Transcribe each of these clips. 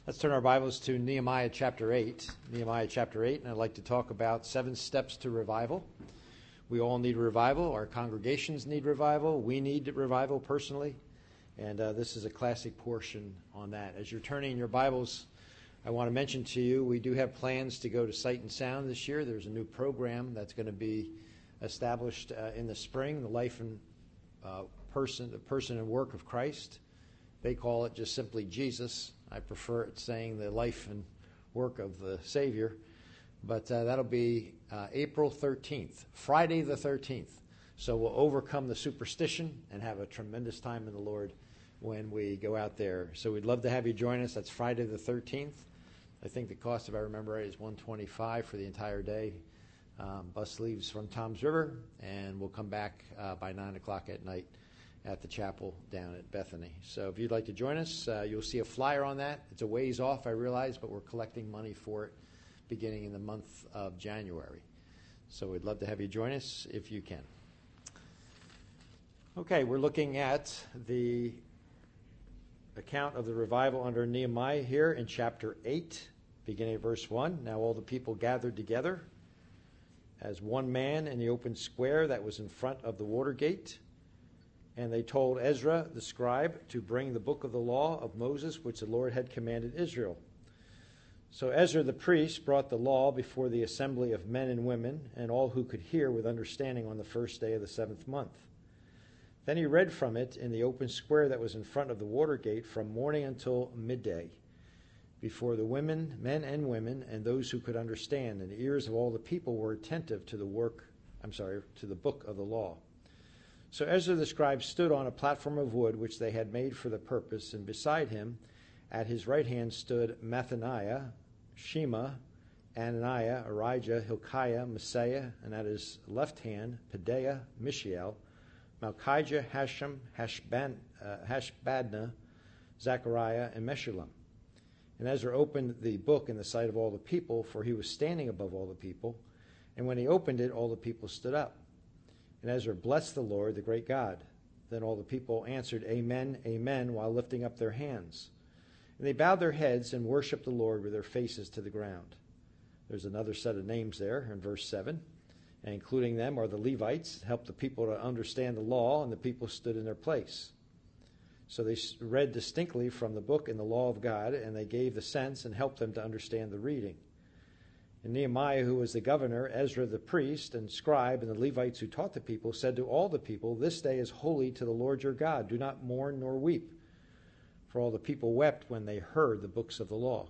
Let's turn our Bibles to Nehemiah chapter 8. Nehemiah chapter 8, and I'd like to talk about 7 steps to revival. We all need revival. Our congregations need revival. We need revival personally. And this is a classic portion on that. As you're turning your Bibles, I want to mention to you, we do have plans to go to Sight and Sound this year. There's a new program that's going to be established in the spring, the life and person and work of Christ. They call it just simply Jesus. I prefer it saying the life and work of the Savior. But that'll be April 13th, Friday the 13th. So we'll overcome the superstition and have a tremendous time in the Lord when we go out there. So we'd love to have you join us. That's Friday the 13th. I think the cost, if I remember right, is $125 for the entire day. Bus leaves from Toms River, and we'll come back by 9 o'clock at night at the chapel down at Bethany. So if you'd like to join us, you'll see a flyer on that. It's a ways off, I realize, but we're collecting money for it beginning in the month of January. So we'd love to have you join us if you can. Okay, we're looking at the account of the revival under Nehemiah here in chapter 8, beginning at verse 1. Now all the people gathered together as one man in the open square that was in front of the water gate. And they told Ezra the scribe to bring the book of the law of Moses, which the Lord had commanded Israel. So Ezra the priest brought the law before the assembly of men and women, and all who could hear with understanding on the first day of the 7th month. Then he read from it in the open square that was in front of the water gate from morning until midday, before the women, men and women, and those who could understand, and the ears of all the people were attentive to the book of the law. So Ezra the scribe stood on a platform of wood which they had made for the purpose, and beside him at his right hand stood Mathaniah, Shema, Ananiah, Arijah, Hilkiah, Messiah, and at his left hand Pedaiah, Mishael, Malchijah, Hashem, Hashbadna, Zechariah, and Meshullam. And Ezra opened the book in the sight of all the people, for he was standing above all the people. And when he opened it, all the people stood up. And Ezra blessed the Lord, the great God. Then all the people answered, Amen, Amen, while lifting up their hands. And they bowed their heads and worshipped the Lord with their faces to the ground. There's another set of names there in verse 7. And including them are the Levites, helped the people to understand the law, and the people stood in their place. So they read distinctly from the book in the law of God, and they gave the sense and helped them to understand the reading. And Nehemiah, who was the governor, Ezra the priest and scribe, and the Levites who taught the people, said to all the people, This day is holy to the Lord your God. Do not mourn nor weep. For all the people wept when they heard the words of the law.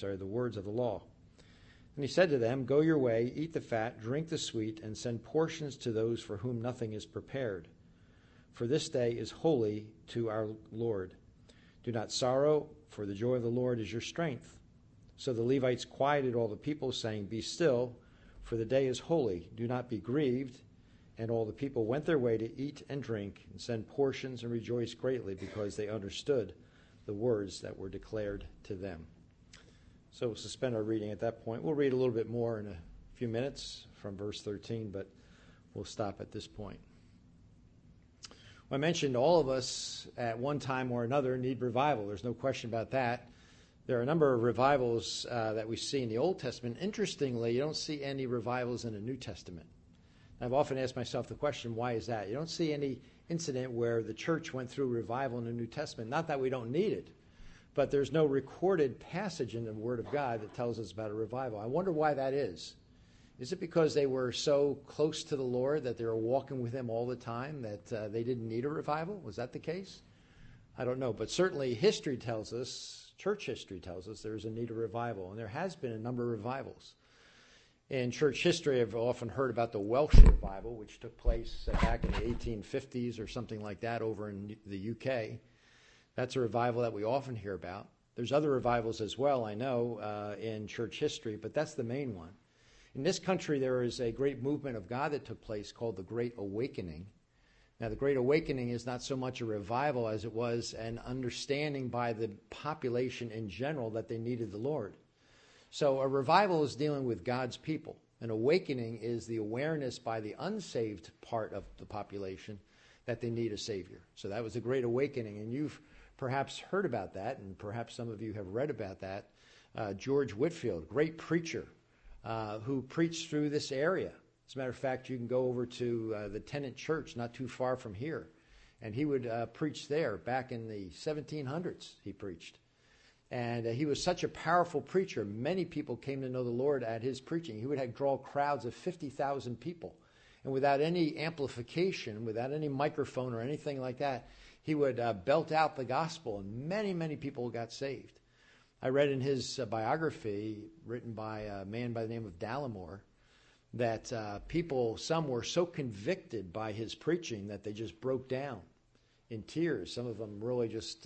And he said to them, Go your way, eat the fat, drink the sweet, and send portions to those for whom nothing is prepared. For this day is holy to our Lord. Do not sorrow, for the joy of the Lord is your strength. So the Levites quieted all the people, saying, Be still, for the day is holy. Do not be grieved. And all the people went their way to eat and drink and send portions and rejoice greatly, because they understood the words that were declared to them. So we'll suspend our reading at that point. We'll read a little bit more in a few minutes from verse 13, but we'll stop at this point. Well, I mentioned all of us at one time or another need revival. There's no question about that. There are a number of revivals that we see in the Old Testament. Interestingly, you don't see any revivals in the New Testament. I've often asked myself the question, why is that? You don't see any incident where the church went through revival in the New Testament. Not that we don't need it, but there's no recorded passage in the Word of God that tells us about a revival. I wonder why that is. Is it because they were so close to the Lord that they were walking with Him all the time that they didn't need a revival? Was that the case? I don't know, but certainly history tells us, church history tells us, there's a need of revival, and there has been a number of revivals. In church history, I've often heard about the Welsh revival, which took place back in the 1850s or something like that over in the UK. That's a revival that we often hear about. There's other revivals as well, I know, in church history, but that's the main one. In this country, there is a great movement of God that took place called the Great Awakening. Now, the Great Awakening is not so much a revival as it was an understanding by the population in general that they needed the Lord. So a revival is dealing with God's people. An awakening is the awareness by the unsaved part of the population that they need a Savior. So that was the Great Awakening. And you've perhaps heard about that, and perhaps some of you have read about that. George Whitefield, great preacher, who preached through this area. As a matter of fact, you can go over to the Tennant Church not too far from here, and he would preach there. Back in the 1700s, he preached. And he was such a powerful preacher. Many people came to know the Lord at his preaching. He would draw crowds of 50,000 people. And without any amplification, without any microphone or anything like that, he would belt out the gospel, and many, many people got saved. I read in his biography, written by a man by the name of Dallimore, that some were so convicted by his preaching that they just broke down in tears. Some of them really just,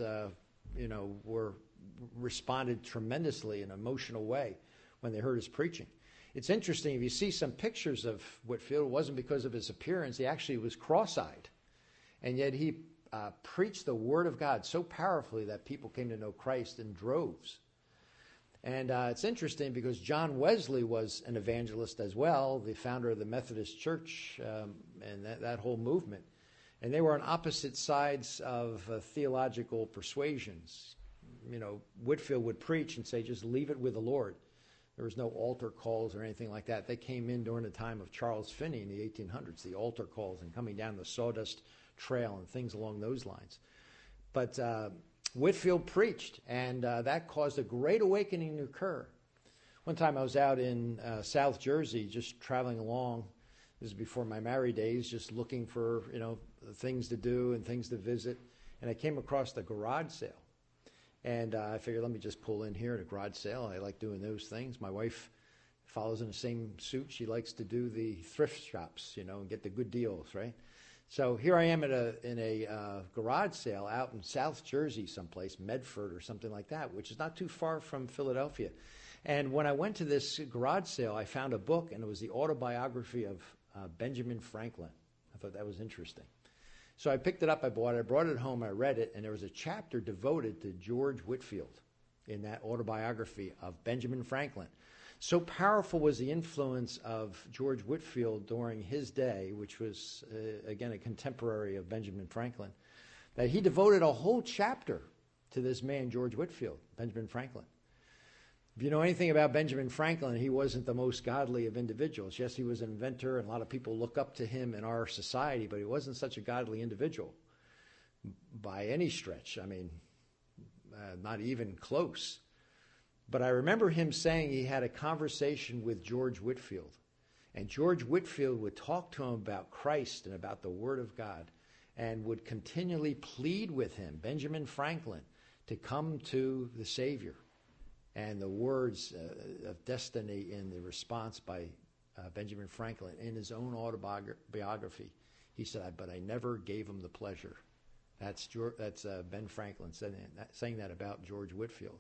responded tremendously in an emotional way when they heard his preaching. It's interesting, if you see some pictures of Whitefield, it wasn't because of his appearance. He actually was cross-eyed. And yet he preached the Word of God so powerfully that people came to know Christ in droves. And it's interesting because John Wesley was an evangelist as well, the founder of the Methodist Church and that whole movement. And they were on opposite sides of theological persuasions. Whitefield would preach and say, just leave it with the Lord. There was no altar calls or anything like that. They came in during the time of Charles Finney in the 1800s, the altar calls and coming down the Sawdust Trail and things along those lines. But Whitefield preached, and that caused a great awakening to occur. One time I was out in South Jersey just traveling along. This is before my married days, just looking for, things to do and things to visit. And I came across the garage sale. And I figured, let me just pull in here at a garage sale. I like doing those things. My wife follows in the same suit. She likes to do the thrift shops, and get the good deals, right? So here I am in a garage sale out in South Jersey someplace, Medford or something like that, which is not too far from Philadelphia. And when I went to this garage sale, I found a book, and it was the autobiography of Benjamin Franklin. I thought that was interesting. So I picked it up, I brought it home, I read it, and there was a chapter devoted to George Whitefield in that autobiography of Benjamin Franklin. So powerful was the influence of George Whitefield during his day, which was, again, a contemporary of Benjamin Franklin, that he devoted a whole chapter to this man, George Whitefield, Benjamin Franklin. If you know anything about Benjamin Franklin, he wasn't the most godly of individuals. Yes, he was an inventor, and a lot of people look up to him in our society, but he wasn't such a godly individual by any stretch. I mean, not even close. But I remember him saying he had a conversation with George Whitefield, and George Whitefield would talk to him about Christ and about the Word of God, and would continually plead with him, Benjamin Franklin, to come to the Savior. And the words of destiny in the response by Benjamin Franklin in his own autobiography, he said, but I never gave him the pleasure. That's Ben Franklin saying that about George Whitefield.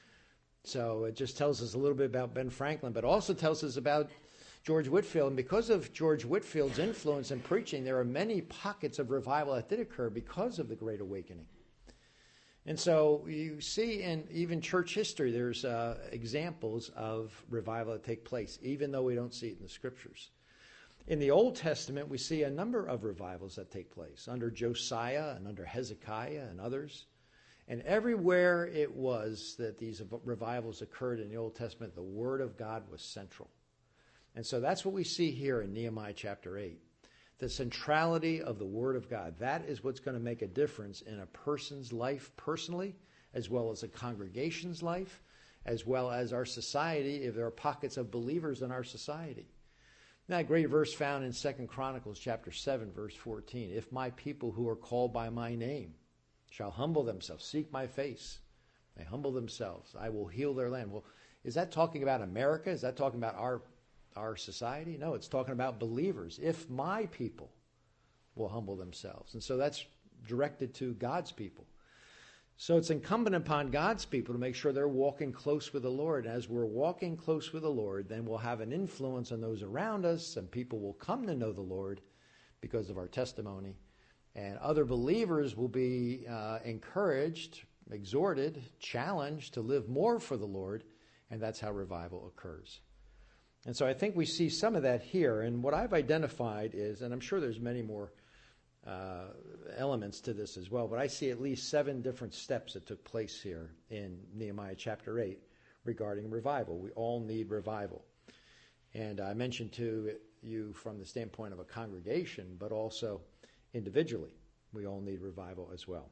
So it just tells us a little bit about Ben Franklin, but also tells us about George Whitefield. And because of George Whitefield's influence in preaching, there are many pockets of revival that did occur because of the Great Awakening. And so you see in even church history, there's examples of revival that take place, even though we don't see it in the Scriptures. In the Old Testament, we see a number of revivals that take place under Josiah and under Hezekiah and others. And everywhere it was that these revivals occurred in the Old Testament, the Word of God was central. And so that's what we see here in Nehemiah chapter 8. The centrality of the Word of God. That is what's going to make a difference in a person's life personally, as well as a congregation's life, as well as our society, if there are pockets of believers in our society. That great verse found in 2 Chronicles chapter 7, verse 14. If my people who are called by my name shall humble themselves, seek my face, they humble themselves, I will heal their land. Well, is that talking about America? Is that talking about our society? No, it's talking about believers. If my people will humble themselves. And so that's directed to God's people. So it's incumbent upon God's people to make sure they're walking close with the Lord. As we're walking close with the Lord, then we'll have an influence on those around us, and people will come to know the Lord because of our testimony. And other believers will be encouraged, exhorted, challenged to live more for the Lord, and that's how revival occurs. And so I think we see some of that here. And what I've identified is, and I'm sure there's many more elements to this as well. But I see at least 7 different steps that took place here in Nehemiah chapter 8 regarding revival. We all need revival. And I mentioned to you from the standpoint of a congregation, but also individually, we all need revival as well.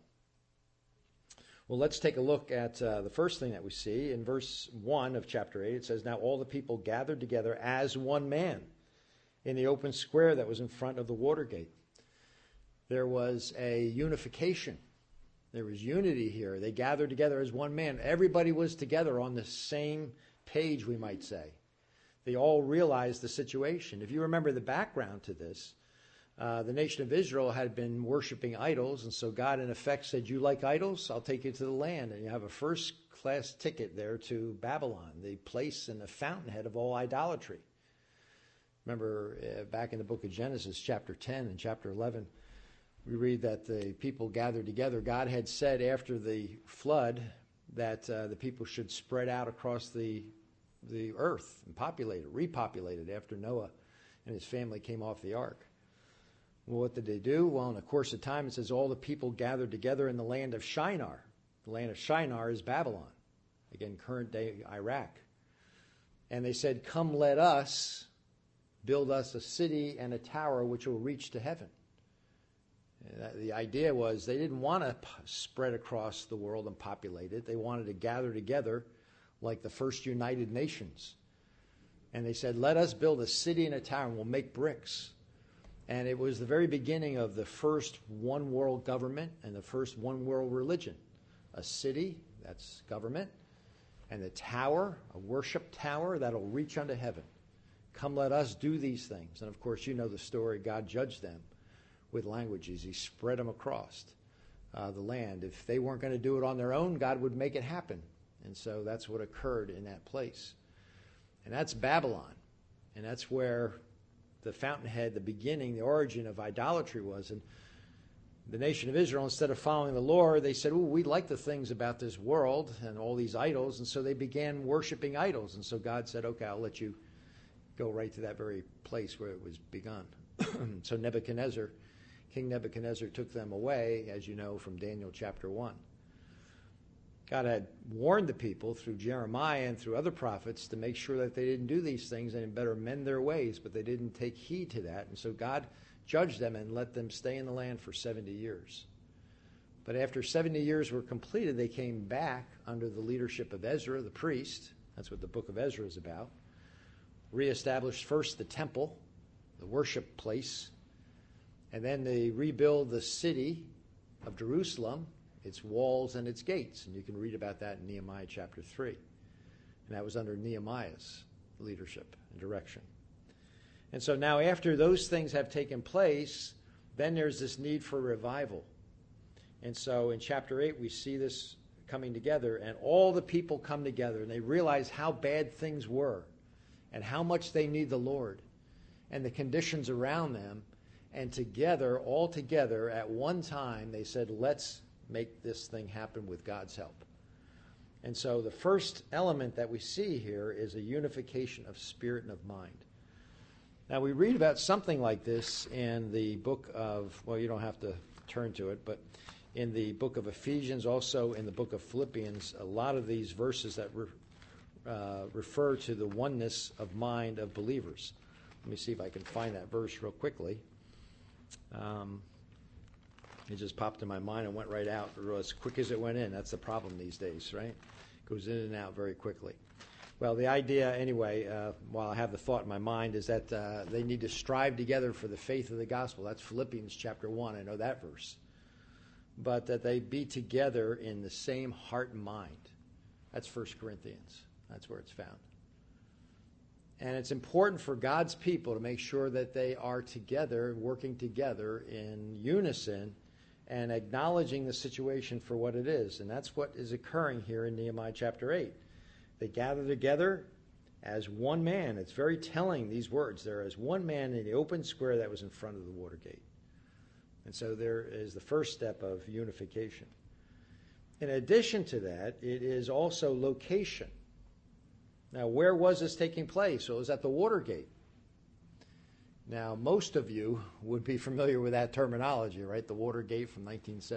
Well, let's take a look at the first thing that we see. In verse 1 of chapter 8, it says, "Now all the people gathered together as one man in the open square that was in front of the water gate." There was a unification. There was unity here. They gathered together as one man. Everybody was together on the same page, we might say. They all realized the situation. If you remember the background to this, the nation of Israel had been worshiping idols, and so God in effect said, "You like idols? I'll take you to the land." And you have a first-class ticket there to Babylon, the place and the fountainhead of all idolatry. Remember back in the book of Genesis, chapter 10 and chapter 11, we read that the people gathered together. God had said after the flood that the people should spread out across the earth and repopulate it after Noah and his family came off the ark. Well, what did they do? Well, in the course of time, it says all the people gathered together in the land of Shinar. The land of Shinar is Babylon. Again, current-day Iraq. And they said, "Come, let us build us a city and a tower which will reach to heaven." The idea was they didn't want to spread across the world and populate it. They wanted to gather together like the first United Nations. And they said, "Let us build a city and a tower, and we'll make bricks." And it was the very beginning of the first one world government and the first one world religion. A city, that's government, and a tower, a worship tower that'll reach unto heaven. Come, let us do these things. And of course, you know the story. God judged them with languages. He spread them across the land. If they weren't going to do it on their own, God would make it happen. And so that's what occurred in that place. And that's Babylon. And that's where the fountainhead, the beginning, the origin of idolatry was. And the nation of Israel, instead of following the Lord, they said, "Oh, we like the things about this world and all these idols." And so they began worshiping idols. And so God said, "Okay, I'll let you go right to that very place where it was begun." So King Nebuchadnezzar took them away, as you know, from Daniel chapter 1. God had warned the people through Jeremiah and through other prophets to make sure that they didn't do these things and better mend their ways, but they didn't take heed to that. And so God judged them and let them stay in the land for 70 years. But after 70 years were completed, they came back under the leadership of Ezra, the priest. That's what the book of Ezra is about. Reestablished first the temple, the worship place, and then they rebuild the city of Jerusalem, its walls and its gates. And you can read about that in Nehemiah chapter 3. And that was under Nehemiah's leadership and direction. And so now after those things have taken place, then there's this need for revival. And so in chapter 8, we see this coming together, and all the people come together, and they realize how bad things were and how much they need the Lord and the conditions around them. And together, all together, at one time, they said, "Let's make this thing happen with God's help." And so the first element that we see here is a unification of spirit and of mind. Now, we read about something like this in the book of, well, you don't have to turn to it, but in the book of Ephesians, also in the book of Philippians, a lot of these verses that refer to the oneness of mind of believers. Let me see if I can find that verse real quickly. It just popped in my mind and went right out as quick as it went in. That's the problem these days, right? It goes in and out very quickly. Well, the idea, anyway, while I have the thought in my mind, is that they need to strive together for the faith of the gospel. That's Philippians chapter 1. I know that verse. But that they be together in the same heart and mind. That's 1 Corinthians. That's where it's found. And it's important for God's people to make sure that they are together, working together in unison and acknowledging the situation for what it is. And that's what is occurring here in Nehemiah chapter 8. They gather together as one man. It's very telling, these words. They're as one man in the open square that was in front of the water gate. And so there is the first step of unification. In addition to that, it is also location. Now, where was this taking place? Well, it was at the water gate. Now, most of you would be familiar with that terminology, right? The Watergate from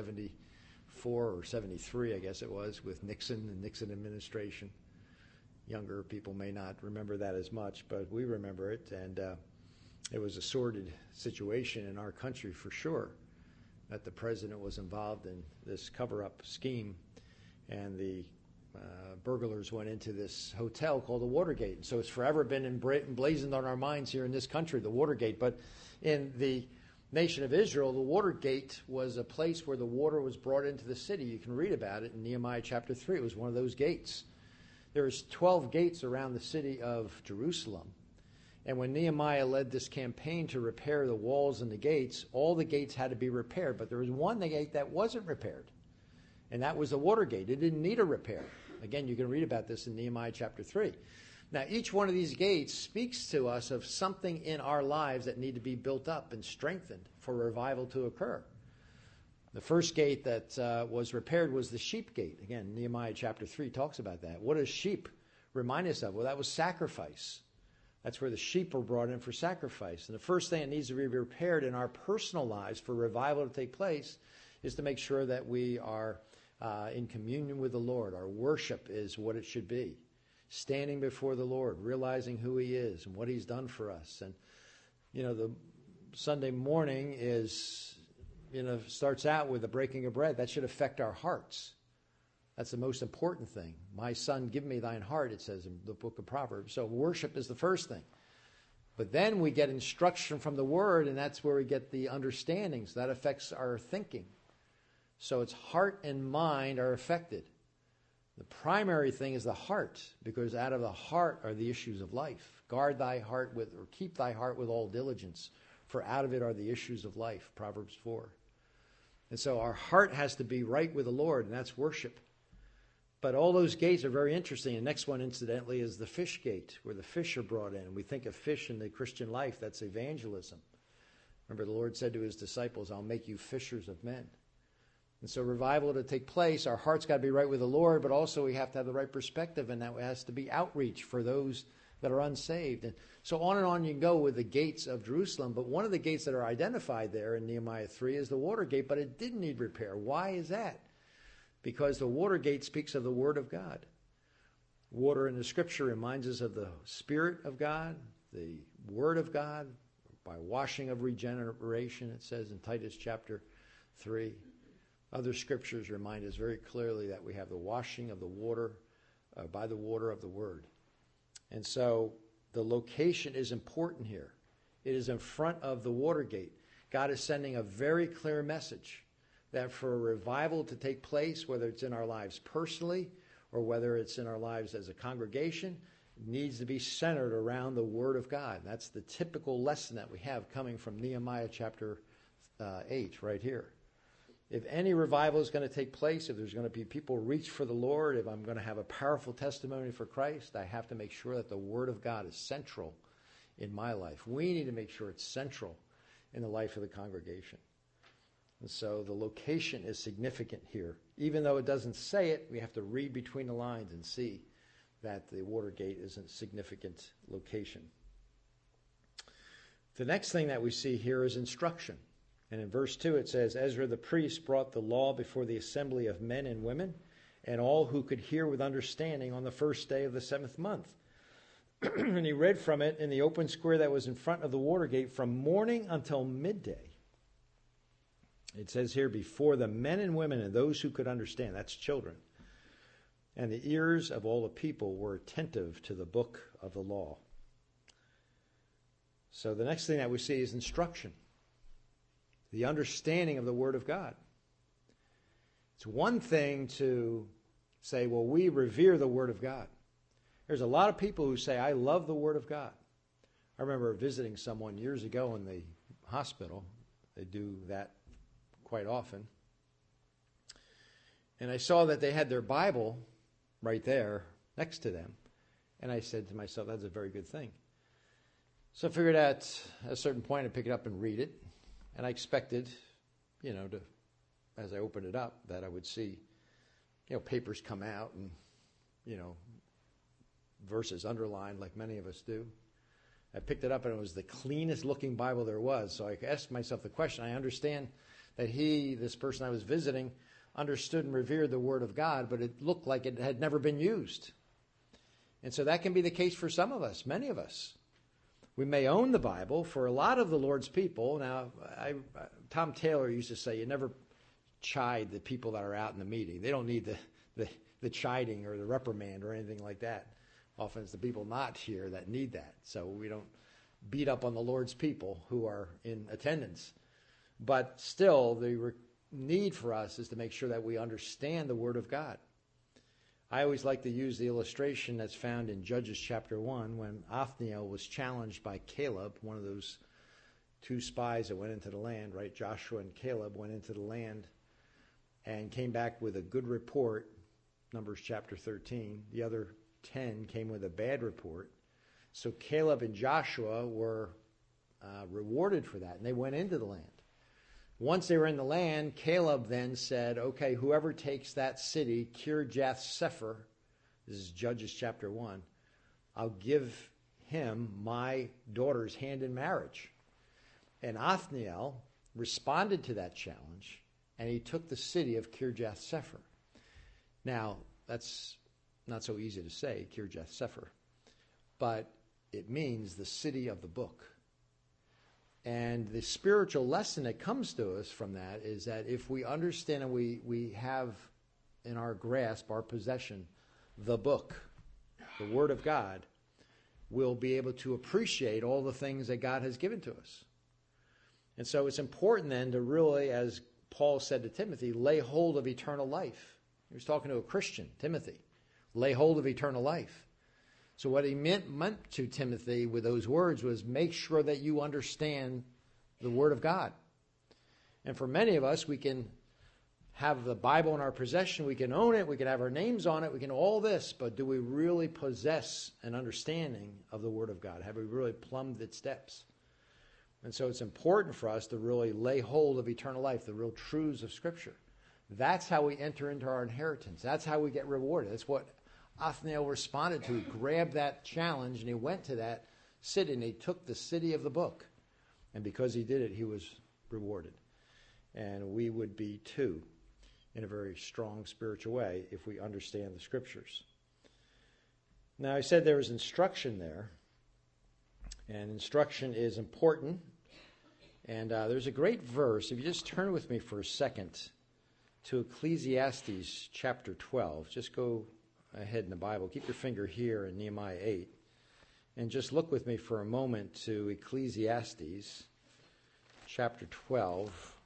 1974 or 73, I guess it was, with Nixon, the Nixon administration. Younger people may not remember that as much, but we remember it, and it was a sordid situation in our country for sure, that the president was involved in this cover-up scheme, and the burglars went into this hotel called the Watergate. And so it's forever been emblazoned on our minds here in this country, the Watergate. But in the nation of Israel, the Watergate was a place where the water was brought into the city. You can read about it in Nehemiah chapter 3. It was one of those gates. There was 12 gates around the city of Jerusalem. And when Nehemiah led this campaign to repair the walls and the gates, all the gates had to be repaired. But there was one gate that wasn't repaired, and that was the Watergate. It didn't need a repair. Again, you can read about this in Nehemiah chapter 3. Now, each one of these gates speaks to us of something in our lives that need to be built up and strengthened for revival to occur. The first gate that was repaired was the sheep gate. Again, Nehemiah chapter 3 talks about that. What does sheep remind us of? Well, that was sacrifice. That's where the sheep were brought in for sacrifice. And the first thing that needs to be repaired in our personal lives for revival to take place is to make sure that we are in communion with the Lord. Our worship is what it should be. Standing before the Lord, realizing who He is and what He's done for us. And, the Sunday morning starts out with the breaking of bread. That should affect our hearts. That's the most important thing. My son, give me thine heart, it says in the book of Proverbs. So worship is the first thing. But then we get instruction from the Word, and that's where we get the understanding. So that affects our thinking. So it's heart and mind are affected. The primary thing is the heart, because out of the heart are the issues of life. Guard thy heart or keep thy heart with all diligence, for out of it are the issues of life, Proverbs 4. And so our heart has to be right with the Lord, and that's worship. But all those gates are very interesting. The next one, incidentally, is the fish gate, where the fish are brought in. We think of fish in the Christian life. That's evangelism. Remember, the Lord said to His disciples, I'll make you fishers of men. And so revival to take place, our heart's got to be right with the Lord, but also we have to have the right perspective, and that has to be outreach for those that are unsaved. And so on and on you can go with the gates of Jerusalem, but one of the gates that are identified there in Nehemiah 3 is the Watergate, but it didn't need repair. Why is that? Because the Watergate speaks of the Word of God. Water in the Scripture reminds us of the Spirit of God, the Word of God, by washing of regeneration, it says in Titus chapter 3. Other scriptures remind us very clearly that we have the washing of the water by the water of the Word. And so the location is important here. It is in front of the Watergate. God is sending a very clear message that for a revival to take place, whether it's in our lives personally or whether it's in our lives as a congregation, it needs to be centered around the Word of God. That's the typical lesson that we have coming from Nehemiah chapter 8 right here. If any revival is going to take place, if there's going to be people reach for the Lord, if I'm going to have a powerful testimony for Christ, I have to make sure that the Word of God is central in my life. We need to make sure it's central in the life of the congregation. And so the location is significant here. Even though it doesn't say it, we have to read between the lines and see that the Watergate is a significant location. The next thing that we see here is instruction. And in verse 2 it says, Ezra the priest brought the law before the assembly of men and women, and all who could hear with understanding on the first day of the 7th month. And he read from it in the open square that was in front of the Watergate from morning until midday. It says here, before the men and women and those who could understand, that's children. And the ears of all the people were attentive to the book of the law. So the next thing that we see is instruction. The understanding of the Word of God. It's one thing to say, well, we revere the Word of God. There's a lot of people who say, I love the Word of God. I remember visiting someone years ago in the hospital. They do that quite often. And I saw that they had their Bible right there next to them. And I said to myself, that's a very good thing. So I figured at a certain point I'd pick it up and read it. And I expected, as I opened it up, that I would see, papers come out and, verses underlined like many of us do. I picked it up, and it was the cleanest looking Bible there was. So I asked myself the question. I understand that this person I was visiting, understood and revered the Word of God, but it looked like it had never been used. And so that can be the case for some of us, many of us. We may own the Bible. For a lot of the Lord's people, now, Tom Taylor used to say, you never chide the people that are out in the meeting. They don't need the chiding or the reprimand or anything like that. Often it's the people not here that need that. So we don't beat up on the Lord's people who are in attendance. But still, the need for us is to make sure that we understand the Word of God. I always like to use the illustration that's found in Judges chapter 1 when Othniel was challenged by Caleb, one of those two spies that went into the land, right? Joshua and Caleb went into the land and came back with a good report, Numbers chapter 13. The other 10 came with a bad report. So Caleb and Joshua were rewarded for that, and they went into the land. Once they were in the land, Caleb then said, okay, whoever takes that city, Kirjath-Sepher, this is Judges chapter 1, I'll give him my daughter's hand in marriage. And Othniel responded to that challenge, and he took the city of Kirjath-Sepher. Now, that's not so easy to say, Kirjath-Sepher, but it means the city of the book. And the spiritual lesson that comes to us from that is that if we understand and we have in our grasp, our possession, the book, the Word of God, we'll be able to appreciate all the things that God has given to us. And so it's important then to really, as Paul said to Timothy, lay hold of eternal life. He was talking to a Christian, Timothy. Lay hold of eternal life. So what he meant to Timothy with those words was make sure that you understand the Word of God. And for many of us, we can have the Bible in our possession, we can own it, we can have our names on it, we can all this, but do we really possess an understanding of the Word of God? Have we really plumbed its depths? And so it's important for us to really lay hold of eternal life, the real truths of Scripture. That's how we enter into our inheritance. That's how we get rewarded. That's what Othniel responded to. He grabbed that challenge and he went to that city and he took the city of the book. And because he did it, he was rewarded. And we would be too, in a very strong spiritual way, if we understand the Scriptures. Now, I said there was instruction there. And instruction is important. And there's a great verse. If you just turn with me for a second to Ecclesiastes chapter 12. Just go ahead in the Bible. Keep your finger here in Nehemiah 8. And just look with me for a moment to Ecclesiastes chapter 12,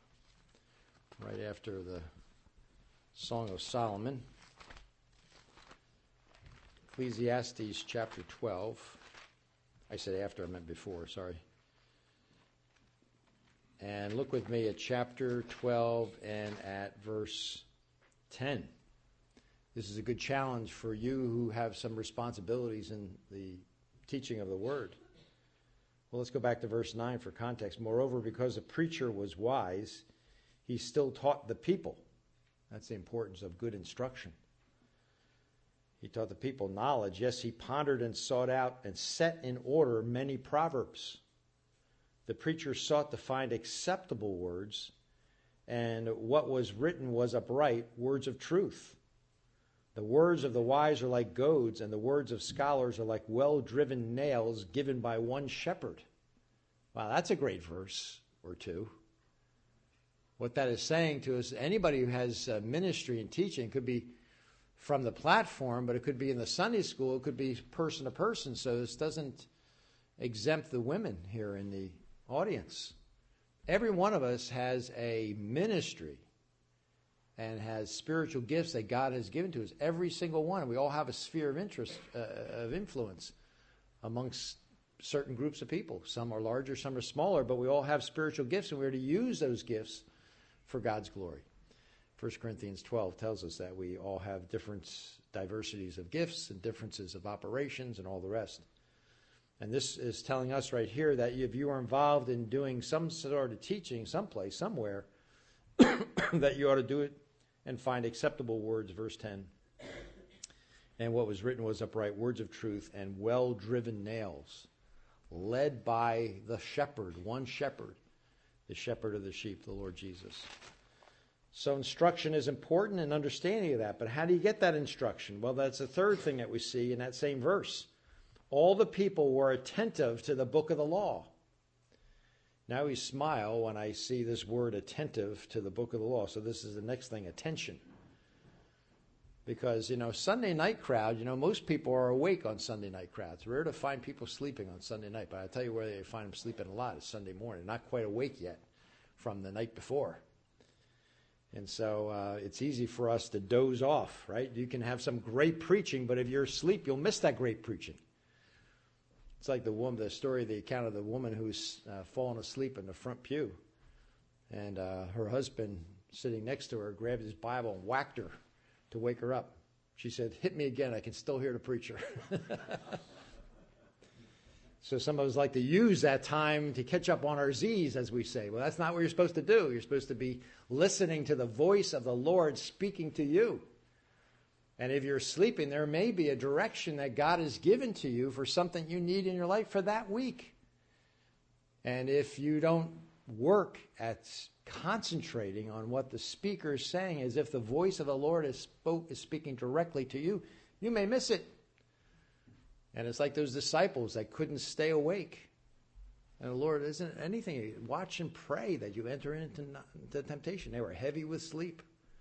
right after the Song of Solomon. Ecclesiastes chapter 12. I said after, I meant before, sorry. And look with me at chapter 12 and at verse 10. This is a good challenge for you who have some responsibilities in the teaching of the Word. Well, let's go back to verse 9 for context. Moreover, because the preacher was wise, he still taught the people. That's the importance of good instruction. He taught the people knowledge. Yes, he pondered and sought out and set in order many proverbs. The preacher sought to find acceptable words, and what was written was upright, words of truth. The words of the wise are like goads, and the words of scholars are like well-driven nails given by one shepherd. Wow, that's a great verse or two. What that is saying to us, anybody who has ministry and teaching, could be from the platform, but it could be in the Sunday school, it could be person to person, so this doesn't exempt the women here in the audience. Every one of us has a ministry and has spiritual gifts that God has given to us. Every single one. And we all have a sphere of interest, of influence amongst certain groups of people. Some are larger, some are smaller, but we all have spiritual gifts, and we're to use those gifts for God's glory. 1 Corinthians 12 tells us that we all have different diversities of gifts and differences of operations and all the rest. And this is telling us right here that if you are involved in doing some sort of teaching someplace, somewhere, that you ought to do it and find acceptable words, verse 10. And what was written was upright, words of truth, and well-driven nails. led by the shepherd, one shepherd, the shepherd of the sheep, the Lord Jesus. So instruction is important and understanding of that. But how do you get that instruction? Well, that's the third thing that we see in that same verse. All the people were attentive to the book of the law. Now we smile when I see this word attentive to the book of the law. So this is the next thing, attention. Because, Sunday night crowd, most people are awake on Sunday night crowds. It's rare to find people sleeping on Sunday night. But I tell you where they find them sleeping a lot is Sunday morning. Not quite awake yet from the night before. And so it's easy for us to doze off, right? You can have some great preaching, but if you're asleep, you'll miss that great preaching. It's like the story, the account of the woman who's fallen asleep in the front pew. And her husband, sitting next to her, grabbed his Bible and whacked her to wake her up. She said, "Hit me again, I can still hear the preacher." So some of us like to use that time to catch up on our Z's, as we say. Well, that's not what you're supposed to do. You're supposed to be listening to the voice of the Lord speaking to you. And if you're sleeping, there may be a direction that God has given to you for something you need in your life for that week. And if you don't work at concentrating on what the speaker is saying, as if the voice of the Lord is speaking directly to you, you may miss it. And it's like those disciples that couldn't stay awake. And the Lord isn't anything. Watch and pray that you enter into temptation. They were heavy with sleep.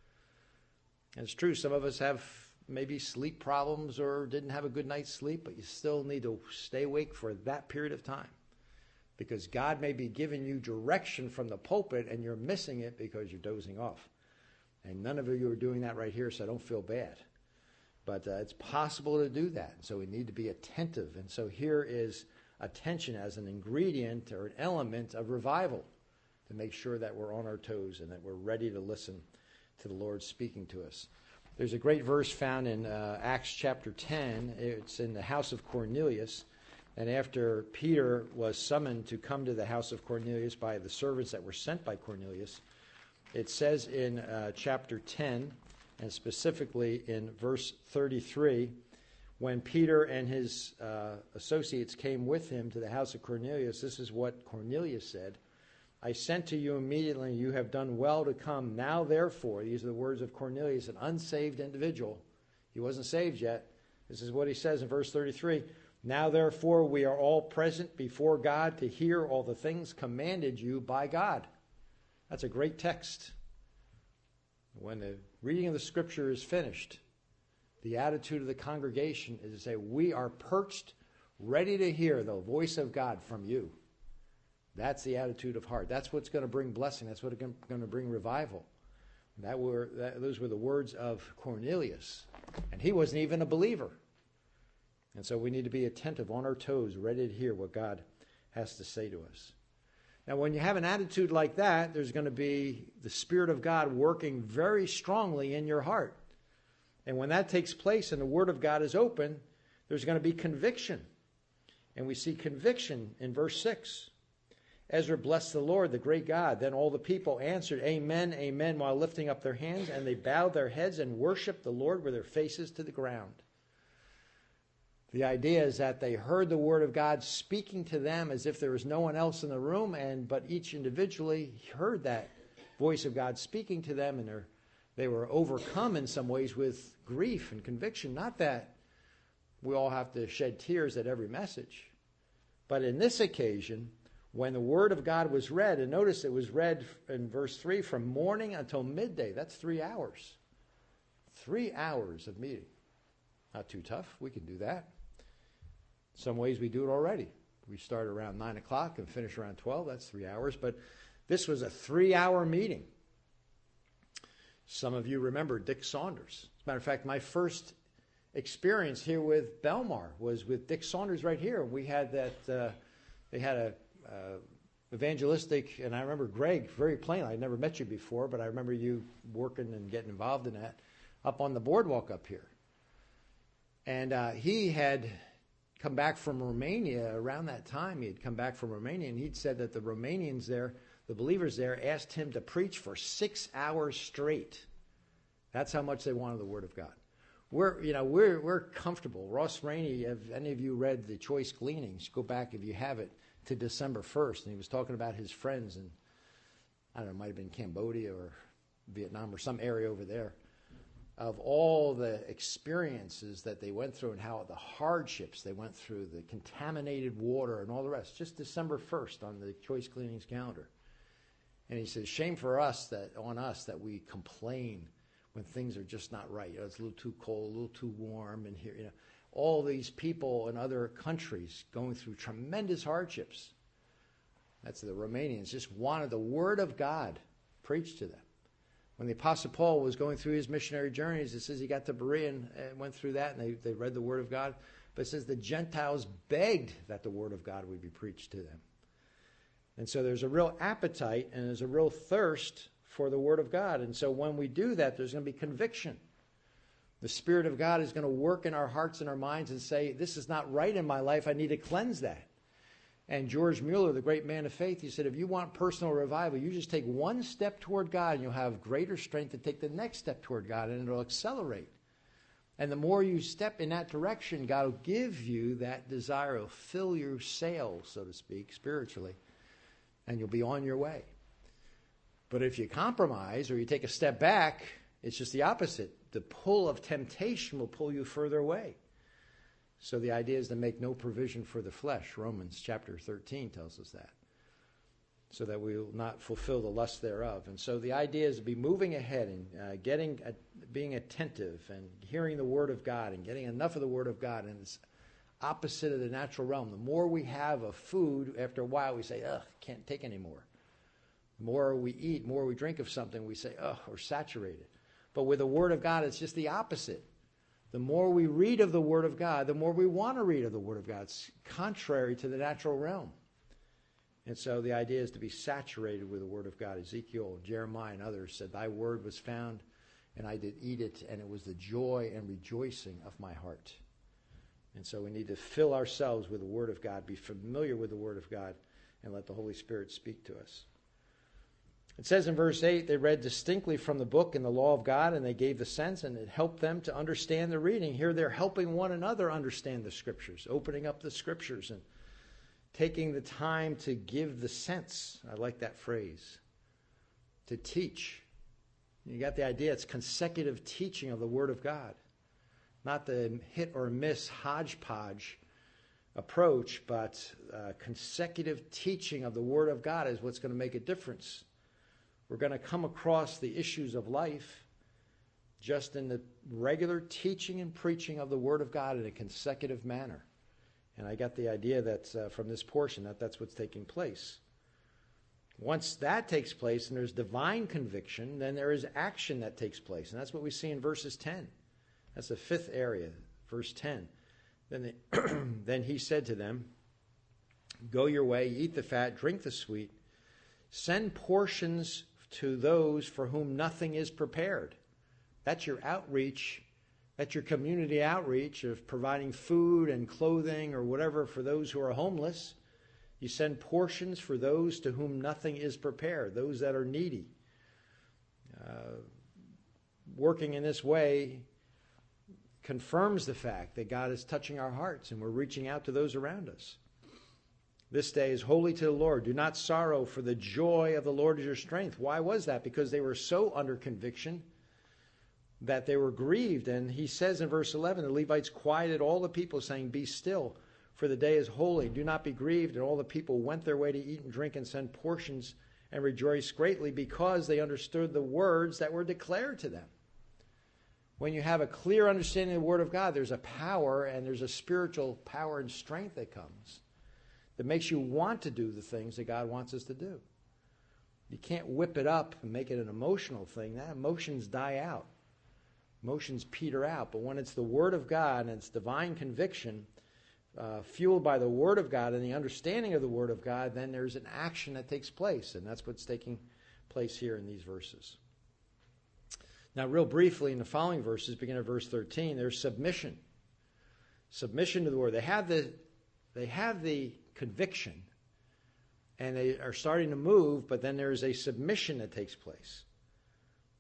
And it's true, some of us have maybe sleep problems or didn't have a good night's sleep, but you still need to stay awake for that period of time. Because God may be giving you direction from the pulpit and you're missing it because you're dozing off. And none of you are doing that right here, so don't feel bad. But it's possible to do that. So we need to be attentive. And so here is attention as an ingredient or an element of revival to make sure that we're on our toes and that we're ready to listen to the Lord speaking to us. There's a great verse found in Acts chapter 10. It's in the house of Cornelius. And after Peter was summoned to come to the house of Cornelius by the servants that were sent by Cornelius, it says in chapter 10, and specifically in verse 33, when Peter and his associates came with him to the house of Cornelius, this is what Cornelius said: "I sent to you immediately, you have done well to come. Now therefore," these are the words of Cornelius, an unsaved individual. He wasn't saved yet. This is what he says in verse 33. "Now therefore we are all present before God to hear all the things commanded you by God." That's a great text. When the reading of the scripture is finished, the attitude of the congregation is to say, we are perched, ready to hear the voice of God from you. That's the attitude of heart. That's what's going to bring blessing. That's what's going to bring revival. Those were the words of Cornelius. And he wasn't even a believer. And so we need to be attentive, on our toes, ready to hear what God has to say to us. Now, when you have an attitude like that, there's going to be the Spirit of God working very strongly in your heart. And when that takes place and the Word of God is open, there's going to be conviction. And we see conviction in verse 6. Ezra blessed the Lord, the great God. Then all the people answered, "Amen, amen," while lifting up their hands, and they bowed their heads and worshiped the Lord with their faces to the ground. The idea is that they heard the Word of God speaking to them as if there was no one else in the room, but each individually heard that voice of God speaking to them, and they were overcome in some ways with grief and conviction. Not that we all have to shed tears at every message, but in this occasion, when the Word of God was read, and notice it was read in verse 3 from morning until midday. That's 3 hours. 3 hours of meeting. Not too tough. We can do that. Some ways we do it already. We start around 9 o'clock and finish around 12. That's 3 hours. But this was a 3-hour meeting. Some of you remember Dick Saunders. As a matter of fact, my first experience here with Belmar was with Dick Saunders right here. We had that, they had a evangelistic, and I remember Greg very plainly. I'd never met you before, but I remember you working and getting involved in that up on the boardwalk up here. And he had come back from Romania around that time. He had come back from Romania, and he'd said that the Romanians there, the believers there, asked him to preach for 6 hours straight. That's how much they wanted the Word of God. we're comfortable. Ross Rainey, have any of you read The Choice Gleanings? Go back, if you have it, to December 1st, and he was talking about his friends in, I don't know, it might have been Cambodia or Vietnam or some area over there, of all the experiences that they went through and how the hardships they went through, the contaminated water and all the rest, just December 1st on the Choice Gleanings calendar. And he says, shame for us on us that we complain when things are just not right. It's a little too cold, a little too warm, and here, all these people in other countries going through tremendous hardships. That's the Romanians just wanted the Word of God preached to them. When the Apostle Paul was going through his missionary journeys, it says he got to Berea and went through that, and they read the Word of God. But it says the Gentiles begged that the Word of God would be preached to them. And so there's a real appetite and there's a real thirst for the Word of God. And so when we do that, there's going to be conviction. The Spirit of God is going to work in our hearts and our minds and say, this is not right in my life. I need to cleanse that. And George Mueller, the great man of faith, he said, if you want personal revival, you just take one step toward God and you'll have greater strength to take the next step toward God, and it'll accelerate. And the more you step in that direction, God will give you that desire. He'll fill your sails, so to speak, spiritually, and you'll be on your way. But if you compromise or you take a step back, it's just the opposite. The pull of temptation will pull you further away. So the idea is to make no provision for the flesh. Romans chapter 13 tells us that. So that we will not fulfill the lust thereof. And so the idea is to be moving ahead and being attentive and hearing the Word of God and getting enough of the Word of God. And it's opposite of the natural realm. The more we have of food, after a while we say, ugh, can't take any more. The more we eat, more we drink of something, we say, ugh, we're saturated. But with the Word of God, it's just the opposite. The more we read of the Word of God, the more we want to read of the Word of God. It's contrary to the natural realm. And so the idea is to be saturated with the Word of God. Ezekiel, Jeremiah, and others said, thy Word was found, and I did eat it, and it was the joy and rejoicing of my heart. And so we need to fill ourselves with the Word of God, be familiar with the Word of God, and let the Holy Spirit speak to us. It says in verse 8, they read distinctly from the book and the law of God, and they gave the sense, and it helped them to understand the reading. Here they're helping one another understand the Scriptures, opening up the Scriptures and taking the time to give the sense. I like that phrase. To teach. You got the idea, it's consecutive teaching of the Word of God. Not the hit or miss hodgepodge approach, but consecutive teaching of the Word of God is what's going to make a difference. We're going to come across the issues of life just in the regular teaching and preaching of the Word of God in a consecutive manner. And I got the idea that from this portion that's what's taking place. Once that takes place and there's divine conviction, then there is action that takes place. And that's what we see in verses 10. That's the fifth area, verse 10. Then he said to them, go your way, eat the fat, drink the sweet, send portions to those for whom nothing is prepared. That's your outreach. That's your community outreach of providing food and clothing or whatever for those who are homeless. You send portions for those to whom nothing is prepared, those that are needy. Working in this way confirms the fact that God is touching our hearts and we're reaching out to those around us. This day is holy to the Lord. Do not sorrow, for the joy of the Lord is your strength. Why was that? Because they were so under conviction that they were grieved. And he says in verse 11, the Levites quieted all the people, saying, be still, for the day is holy. Do not be grieved. And all the people went their way to eat and drink and send portions and rejoice greatly, because they understood the words that were declared to them. When you have a clear understanding of the Word of God, there's a power and there's a spiritual power and strength that comes that makes you want to do the things that God wants us to do. You can't whip it up and make it an emotional thing. That emotions die out. Emotions peter out. But when it's the Word of God and it's divine conviction, fueled by the Word of God and the understanding of the Word of God, then there's an action that takes place. And that's what's taking place here in these verses. Now, real briefly, in the following verses, beginning at verse 13, there's submission. Submission to the Word. They have the conviction, and they are starting to move, but then there's a submission that takes place.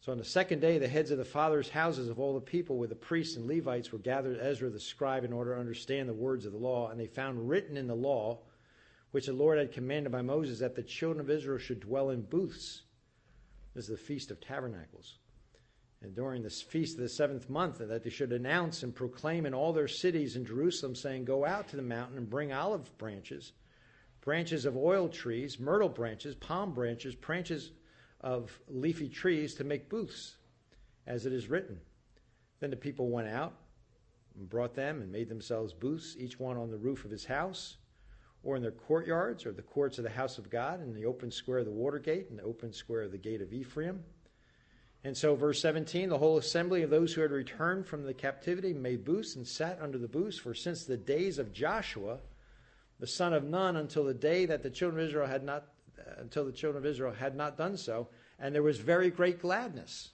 So on the second day, the heads of the fathers' houses of all the people with the priests and Levites were gathered at Ezra the scribe in order to understand the words of the law. And they found written in the law, which the Lord had commanded by Moses, that the children of Israel should dwell in booths. This is the Feast of Tabernacles. And during this feast of the 7th month, that they should announce and proclaim in all their cities in Jerusalem, saying, "Go out to the mountain and bring olive branches, branches of oil trees, myrtle branches, palm branches, branches of leafy trees to make booths, as it is written." Then the people went out and brought them and made themselves booths, each one on the roof of his house, or in their courtyards, or the courts of the house of God, in the open square of the water gate, and the open square of the gate of Ephraim. And so, verse 17, the whole assembly of those who had returned from the captivity made booths and sat under the booths, for since the days of Joshua, the son of Nun, until the day that the children of Israel had not done so, and there was very great gladness.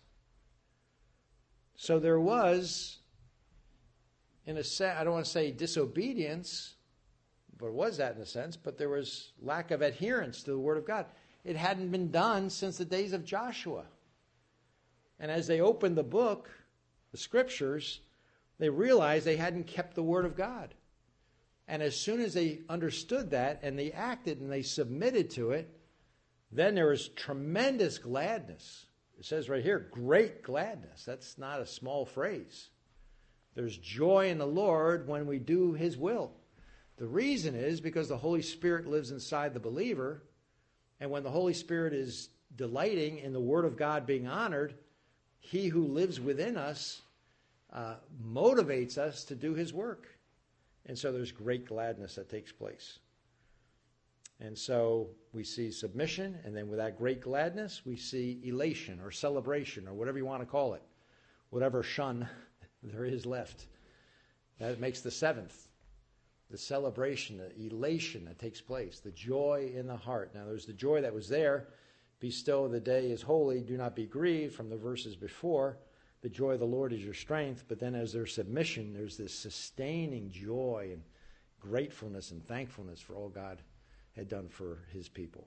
So there was, in a sense, I don't want to say disobedience, but it was that in a sense, but there was lack of adherence to the word of God. It hadn't been done since the days of Joshua. And as they opened the book, the scriptures, they realized they hadn't kept the word of God. And as soon as they understood that and they acted and they submitted to it, then there was tremendous gladness. It says right here, great gladness. That's not a small phrase. There's joy in the Lord when we do his will. The reason is because the Holy Spirit lives inside the believer, and when the Holy Spirit is delighting in the word of God being honored, he who lives within us motivates us to do his work. And so there's great gladness that takes place. And so we see submission, and then with that great gladness, we see elation or celebration or whatever you want to call it, whatever shun there is left. That makes the 7th. The celebration, the elation that takes place, the joy in the heart. Now there's the joy that was there. Be still, the day is holy. Do not be grieved, from the verses before. The joy of the Lord is your strength. But then as there's submission, there's this sustaining joy and gratefulness and thankfulness for all God had done for his people.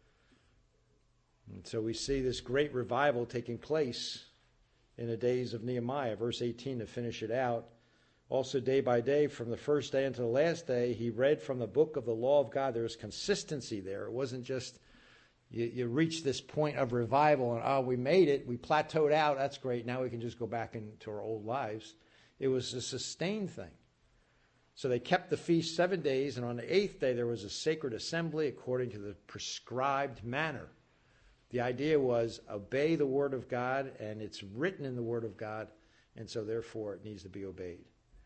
And so we see this great revival taking place in the days of Nehemiah. Verse 18 to finish it out. Also day by day, from the first day until the last day, he read from the book of the law of God. There was consistency there. It wasn't just you reach this point of revival and, we made it, we plateaued out, that's great, now we can just go back into our old lives. It was a sustained thing. So they kept the feast 7 days, and on the 8th day there was a sacred assembly according to the prescribed manner. The idea was obey the word of God, and it's written in the word of God, and so therefore it needs to be obeyed.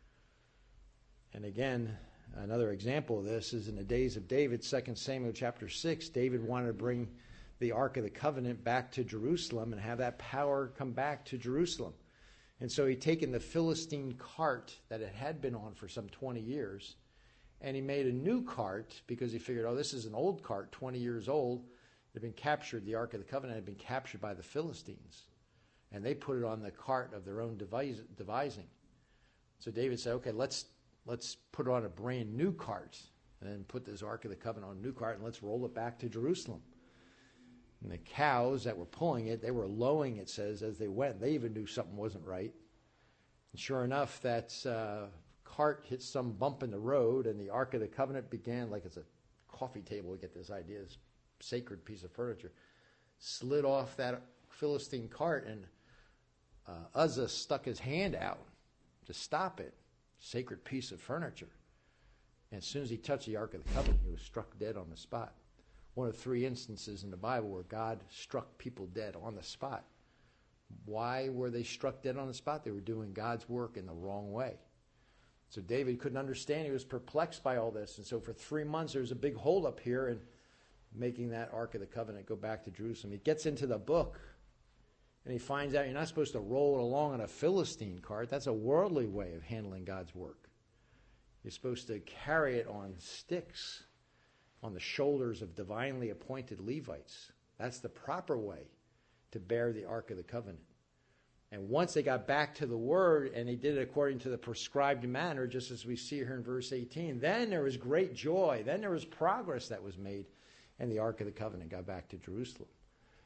And again, another example of this is in the days of David, 2 Samuel chapter 6, David wanted to bring the Ark of the Covenant back to Jerusalem and have that power come back to Jerusalem. And so he'd taken the Philistine cart that it had been on for some 20 years, and he made a new cart because he figured, this is an old cart, 20 years old. It had been captured, the Ark of the Covenant had been captured by the Philistines, and they put it on the cart of their own devising. So David said, okay, let's put on a brand new cart and then put this Ark of the Covenant on a new cart and let's roll it back to Jerusalem. And the cows that were pulling it, they were lowing, it says, as they went. They even knew something wasn't right. And sure enough, that cart hit some bump in the road, and the Ark of the Covenant began, like it's a coffee table, we get this idea, this sacred piece of furniture, slid off that Philistine cart, and Uzzah stuck his hand out to stop it. Sacred piece of furniture. And as soon as he touched the Ark of the Covenant, he was struck dead on the spot. One of 3 instances in the Bible where God struck people dead on the spot. Why were they struck dead on the spot? They were doing God's work in the wrong way. So David couldn't understand. He was perplexed by all this. And so for 3 months, there was a big holdup here in making that Ark of the Covenant go back to Jerusalem. He gets into the book, and he finds out you're not supposed to roll it along on a Philistine cart. That's a worldly way of handling God's work. You're supposed to carry it on sticks on the shoulders of divinely appointed Levites. That's the proper way to bear the Ark of the Covenant. And once they got back to the Word and they did it according to the prescribed manner, just as we see here in verse 18, then there was great joy. Then there was progress that was made, and the Ark of the Covenant got back to Jerusalem.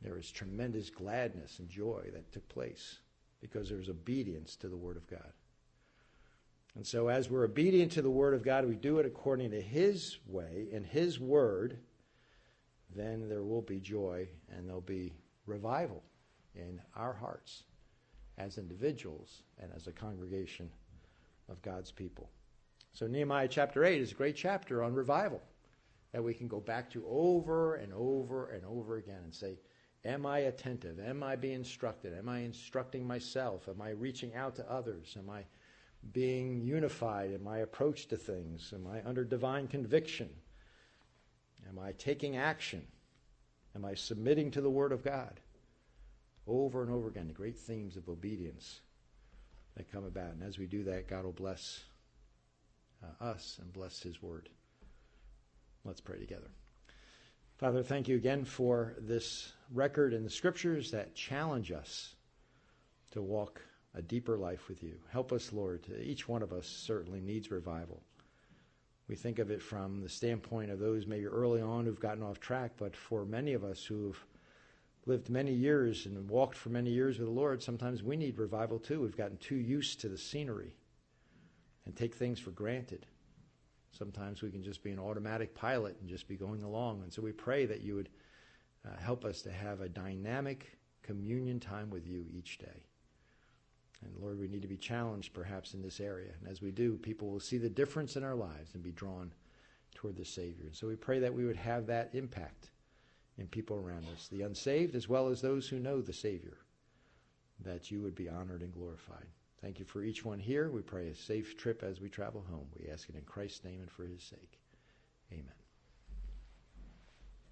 There was tremendous gladness and joy that took place because there was obedience to the Word of God. And so as we're obedient to the Word of God, we do it according to His way and His Word, then there will be joy and there'll be revival in our hearts as individuals and as a congregation of God's people. So Nehemiah chapter 8 is a great chapter on revival that we can go back to over and over and over again and say, am I attentive? Am I being instructed? Am I instructing myself? Am I reaching out to others? Am I being unified in my approach to things? Am I under divine conviction? Am I taking action? Am I submitting to the Word of God? Over and over again, the great themes of obedience that come about. And as we do that, God will bless us and bless His Word. Let's pray together. Father, thank you again for this record in the Scriptures that challenge us to walk a deeper life with you. Help us, Lord. Each one of us certainly needs revival. We think of it from the standpoint of those maybe early on who've gotten off track, but for many of us who've lived many years and walked for many years with the Lord, sometimes we need revival too. We've gotten too used to the scenery and take things for granted. Sometimes we can just be an automatic pilot and just be going along. And so we pray that you would help us to have a dynamic communion time with you each day. And Lord, we need to be challenged perhaps in this area. And as we do, people will see the difference in our lives and be drawn toward the Savior. And so we pray that we would have that impact in people around us, the unsaved as well as those who know the Savior, that you would be honored and glorified. Thank you for each one here. We pray a safe trip as we travel home. We ask it in Christ's name and for His sake. Amen.